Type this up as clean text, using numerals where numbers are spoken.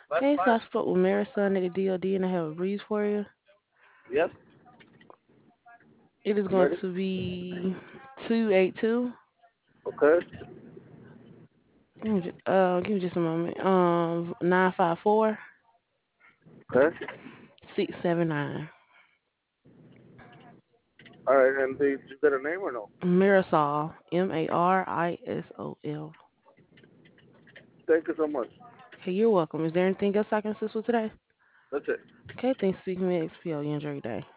Okay, so I spoke with Marisol at the DOD and I have a breeze for you. Yes, It is I'm going ready. to be 282. Okay. Give me just a moment. 954 Okay. 679. All right. And did you get a name or no? Marisol. Marisol. Thank you so much. Okay, you're welcome. Is there anything else I can assist with today? That's it. Okay, thanks for speaking with XPO. You enjoy your day.